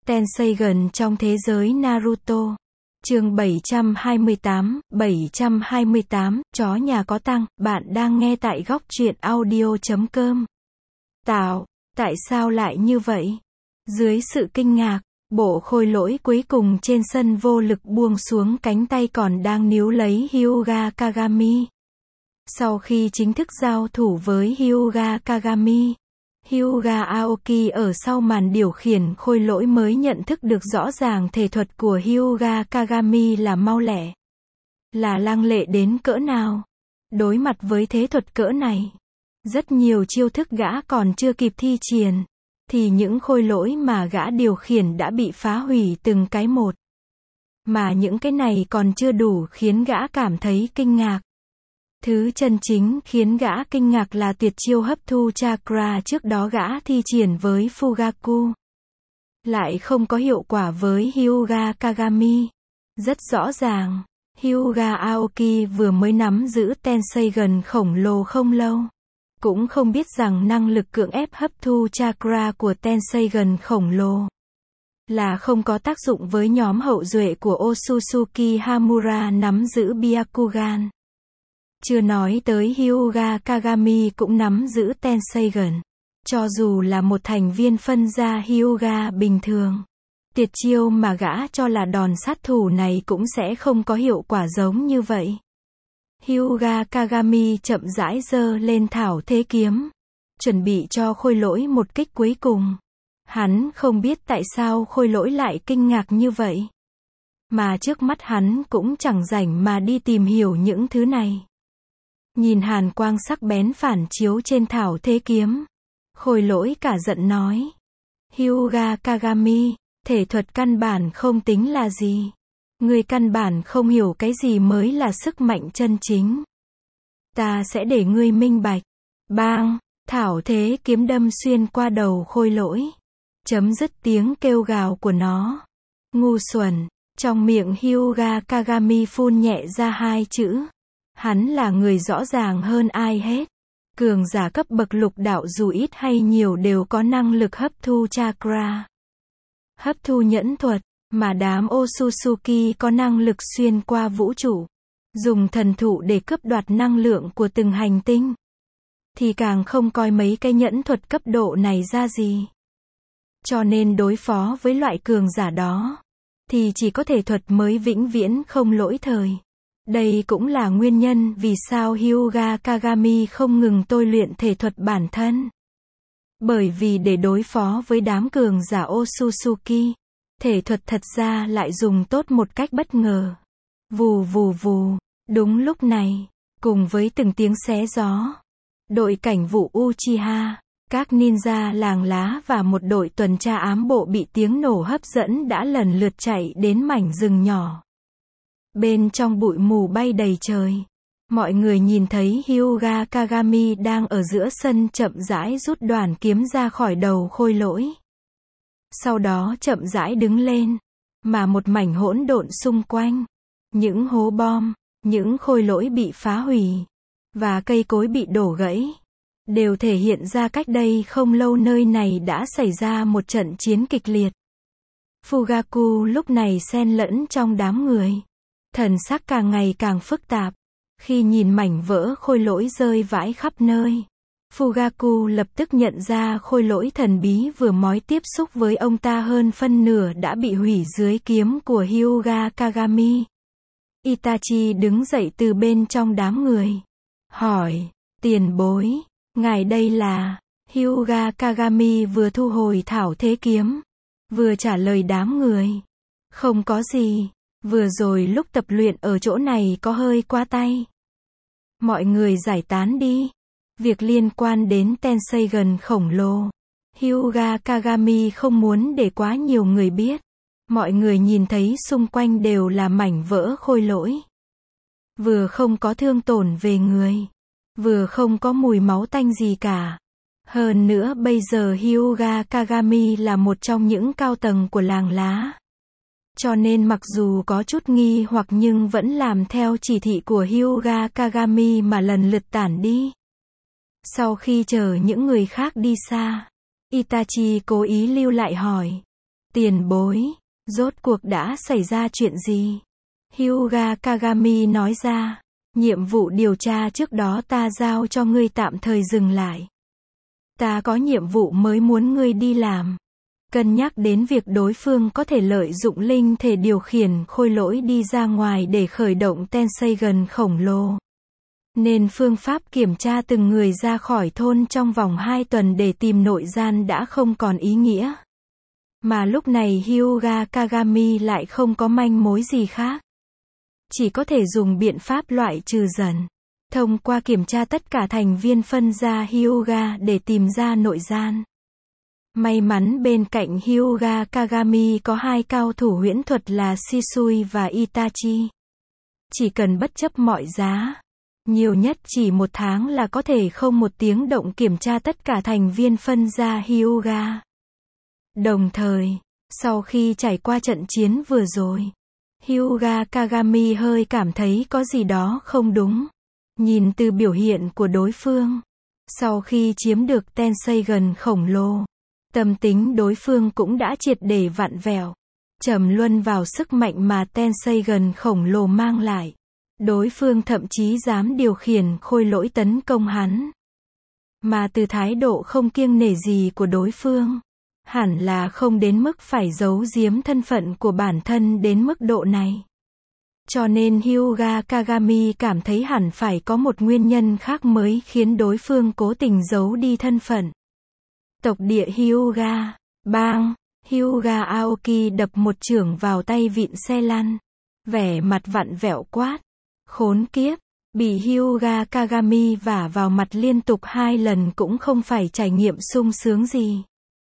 Tenseigan trong thế giới Naruto. Chương 728, chó nhà có tăng, bạn đang nghe tại góc truyện audio.com. Tại sao lại như vậy? Dưới sự kinh ngạc, bộ khôi lỗi cuối cùng trên sân vô lực buông xuống cánh tay còn đang níu lấy Hyuga Kagami. Sau khi chính thức giao thủ với Hyuga Kagami, Hyuga Aoki ở sau màn điều khiển khôi lỗi mới nhận thức được rõ ràng thể thuật của Hyuga Kagami là mau lẹ, là lăng lệ đến cỡ nào. Đối mặt với thế thuật cỡ này, rất nhiều chiêu thức gã còn chưa kịp thi triển, thì những khôi lỗi mà gã điều khiển đã bị phá hủy từng cái một. Mà những cái này còn chưa đủ khiến gã cảm thấy kinh ngạc. Thứ chân chính khiến gã kinh ngạc là tuyệt chiêu hấp thu chakra trước đó gã thi triển với Fugaku lại không có hiệu quả với Hyuga Kagami. Rất rõ ràng, Hyuga Aoki vừa mới nắm giữ Tenseigan khổng lồ không lâu, cũng không biết rằng năng lực cưỡng ép hấp thu chakra của Tenseigan khổng lồ là không có tác dụng với nhóm hậu duệ của Otsutsuki Hamura nắm giữ Byakugan. Chưa nói tới Hyuga Kagami cũng nắm giữ Tenseigan. Cho dù là một thành viên phân gia Hyuga bình thường, tuyệt chiêu mà gã cho là đòn sát thủ này cũng sẽ không có hiệu quả giống như vậy. Hyuga Kagami chậm rãi giơ lên thảo thế kiếm, chuẩn bị cho khôi lỗi một kích cuối cùng. Hắn không biết tại sao khôi lỗi lại kinh ngạc như vậy. Mà trước mắt hắn cũng chẳng rảnh mà đi tìm hiểu những thứ này. Nhìn hàn quang sắc bén phản chiếu trên thảo thế kiếm, khôi lỗi cả giận nói: Hyuga Kagami, thể thuật căn bản không tính là gì. Ngươi căn bản không hiểu cái gì mới là sức mạnh chân chính. Ta sẽ để ngươi minh bạch. Bang, thảo thế kiếm đâm xuyên qua đầu khôi lỗi. Chấm dứt tiếng kêu gào của nó. Ngu xuẩn, trong miệng Hyuga Kagami phun nhẹ ra hai chữ. Hắn là người rõ ràng hơn ai hết. Cường giả cấp bậc lục đạo dù ít hay nhiều đều có năng lực hấp thu chakra, hấp thu nhẫn thuật, mà đám Otsutsuki có năng lực xuyên qua vũ trụ, dùng thần thụ để cướp đoạt năng lượng của từng hành tinh, thì càng không coi mấy cái nhẫn thuật cấp độ này ra gì. Cho nên đối phó với loại cường giả đó, thì chỉ có thể thuật mới vĩnh viễn không lỗi thời. Đây cũng là nguyên nhân vì sao Hyuga Kagami không ngừng tôi luyện thể thuật bản thân. Bởi vì để đối phó với đám cường giả Otsutsuki, thể thuật thật ra lại dùng tốt một cách bất ngờ. Vù vù vù, đúng lúc này, cùng với từng tiếng xé gió, đội cảnh vụ Uchiha, các ninja làng lá và một đội tuần tra ám bộ bị tiếng nổ hấp dẫn đã lần lượt chạy đến mảnh rừng nhỏ. Bên trong bụi mù bay đầy trời, mọi người nhìn thấy Hyuga Kagami đang ở giữa sân chậm rãi rút đoàn kiếm ra khỏi đầu khôi lỗi. Sau đó chậm rãi đứng lên, mà một mảnh hỗn độn xung quanh, những hố bom, những khôi lỗi bị phá hủy, và cây cối bị đổ gãy, đều thể hiện ra cách đây không lâu nơi này đã xảy ra một trận chiến kịch liệt. Fugaku lúc này xen lẫn trong đám người. Thần sắc càng ngày càng phức tạp. Khi nhìn mảnh vỡ khôi lỗi rơi vãi khắp nơi, Fugaku lập tức nhận ra khôi lỗi thần bí vừa mới tiếp xúc với ông ta hơn phân nửa đã bị hủy dưới kiếm của Hyuga Kagami. Itachi đứng dậy từ bên trong đám người. Hỏi, tiền bối, ngài đây là... Hyuga Kagami vừa thu hồi thảo thế kiếm, vừa trả lời đám người. Không có gì. Vừa rồi lúc tập luyện ở chỗ này có hơi quá tay. Mọi người giải tán đi. Việc liên quan đến Tenseigan khổng lồ, Hyuga Kagami không muốn để quá nhiều người biết. Mọi người nhìn thấy xung quanh đều là mảnh vỡ khôi lỗi. Vừa không có thương tổn về người, vừa không có mùi máu tanh gì cả. Hơn nữa bây giờ Hyuga Kagami là một trong những cao tầng của làng lá. Cho nên mặc dù có chút nghi hoặc nhưng vẫn làm theo chỉ thị của Hyuga Kagami mà lần lượt tản đi. Sau khi chờ những người khác đi xa, Itachi cố ý lưu lại hỏi. Tiền bối, rốt cuộc đã xảy ra chuyện gì? Hyuga Kagami nói ra, nhiệm vụ điều tra trước đó ta giao cho ngươi tạm thời dừng lại. Ta có nhiệm vụ mới muốn ngươi đi làm. Cân nhắc đến việc đối phương có thể lợi dụng linh thể điều khiển khôi lỗi đi ra ngoài để khởi động Tenseigan khổng lồ. Nên phương pháp kiểm tra từng người ra khỏi thôn trong vòng 2 tuần để tìm nội gian đã không còn ý nghĩa. Mà lúc này Hyuga Kagami lại không có manh mối gì khác. Chỉ có thể dùng biện pháp loại trừ dần. Thông qua kiểm tra tất cả thành viên phân ra Hyuga để tìm ra nội gian. May mắn bên cạnh Hyuga Kagami có 2 cao thủ huyễn thuật là Shisui và Itachi. Chỉ cần bất chấp mọi giá, nhiều nhất chỉ 1 tháng là có thể không một tiếng động kiểm tra tất cả thành viên phân ra Hyuga. Đồng thời, sau khi trải qua trận chiến vừa rồi, Hyuga Kagami hơi cảm thấy có gì đó không đúng. Nhìn từ biểu hiện của đối phương, sau khi chiếm được Tenseigan khổng lồ, tâm tính đối phương cũng đã triệt để vặn vẹo, trầm luân vào sức mạnh mà Tenseigan khổng lồ mang lại. Đối phương thậm chí dám điều khiển khôi lỗi tấn công hắn. Mà từ thái độ không kiêng nể gì của đối phương, hẳn là không đến mức phải giấu giếm thân phận của bản thân đến mức độ này. Cho nên Hyuga Kagami cảm thấy hẳn phải có một nguyên nhân khác mới khiến đối phương cố tình giấu đi thân phận. Tộc địa Hyuga, bang, Hyuga Aoki đập một chưởng vào tay vịn xe lăn. Vẻ mặt vặn vẹo quát. Khốn kiếp, bị Hyuga Kagami vả vào mặt liên tục 2 lần cũng không phải trải nghiệm sung sướng gì.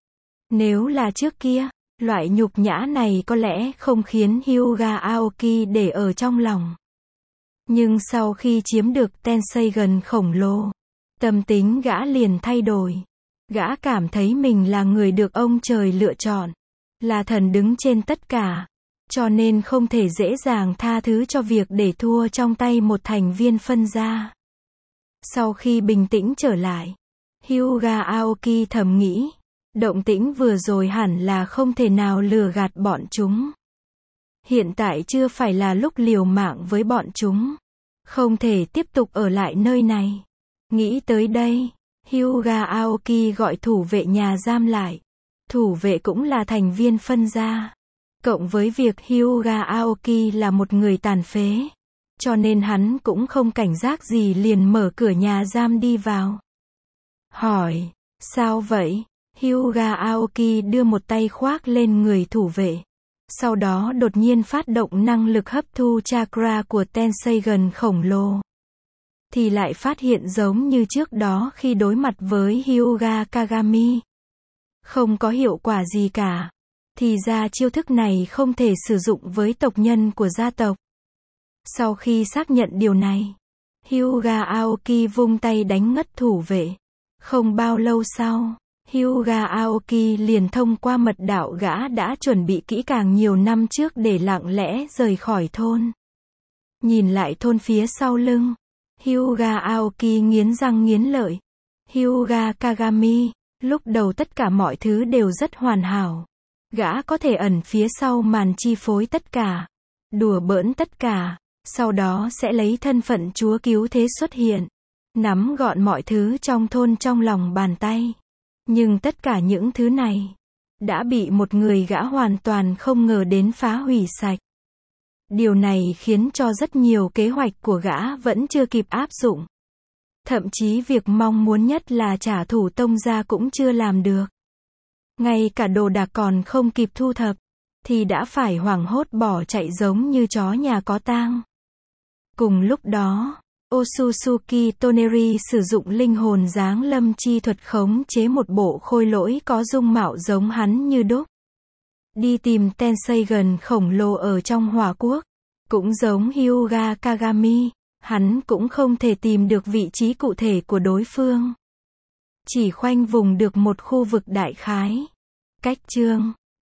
Nếu là trước kia, loại nhục nhã này có lẽ không khiến Hyuga Aoki để ở trong lòng. Nhưng sau khi chiếm được Tenseigan khổng lồ, tâm tính gã liền thay đổi. Gã cảm thấy mình là người được ông trời lựa chọn, là thần đứng trên tất cả, cho nên không thể dễ dàng tha thứ cho việc để thua trong tay một thành viên phân ra. Sau khi bình tĩnh trở lại, Hyuga Aoki thầm nghĩ, động tĩnh vừa rồi hẳn là không thể nào lừa gạt bọn chúng. Hiện tại chưa phải là lúc liều mạng với bọn chúng. Không thể tiếp tục ở lại nơi này. Nghĩ tới đây, Hyuga Aoki gọi thủ vệ nhà giam lại. Thủ vệ cũng là thành viên phân ra. Cộng với việc Hyuga Aoki là một người tàn phế, cho nên hắn cũng không cảnh giác gì liền mở cửa nhà giam đi vào. Hỏi, sao vậy? Hyuga Aoki đưa một tay khoác lên người thủ vệ. Sau đó đột nhiên phát động năng lực hấp thu chakra của Tenseigan khổng lồ. Thì lại phát hiện giống như trước đó khi đối mặt với Hyuga Kagami. Không có hiệu quả gì cả. Thì ra chiêu thức này không thể sử dụng với tộc nhân của gia tộc. Sau khi xác nhận điều này, Hyuga Aoki vung tay đánh ngất thủ vệ. Không bao lâu sau, Hyuga Aoki liền thông qua mật đạo gã đã chuẩn bị kỹ càng nhiều năm trước để lặng lẽ rời khỏi thôn. Nhìn lại thôn phía sau lưng, Hyuga Aoki nghiến răng nghiến lợi. Hyuga Kagami, lúc đầu tất cả mọi thứ đều rất hoàn hảo. Gã có thể ẩn phía sau màn chi phối tất cả, đùa bỡn tất cả, sau đó sẽ lấy thân phận chúa cứu thế xuất hiện, nắm gọn mọi thứ trong thôn trong lòng bàn tay. Nhưng tất cả những thứ này đã bị một người gã hoàn toàn không ngờ đến phá hủy sạch. Điều này khiến cho rất nhiều kế hoạch của gã vẫn chưa kịp áp dụng. Thậm chí việc mong muốn nhất là trả thù tông gia cũng chưa làm được. Ngay cả đồ đạc còn không kịp thu thập, thì đã phải hoảng hốt bỏ chạy giống như chó nhà có tang. Cùng lúc đó, Otsutsuki Toneri sử dụng linh hồn giáng lâm chi thuật khống chế một bộ khôi lỗi có dung mạo giống hắn như đúc. Đi tìm Tenseigan khổng lồ ở trong Hỏa Quốc. Cũng giống Hyuga Kagami, hắn cũng không thể tìm được vị trí cụ thể của đối phương. Chỉ khoanh vùng được một khu vực đại khái. Cách chương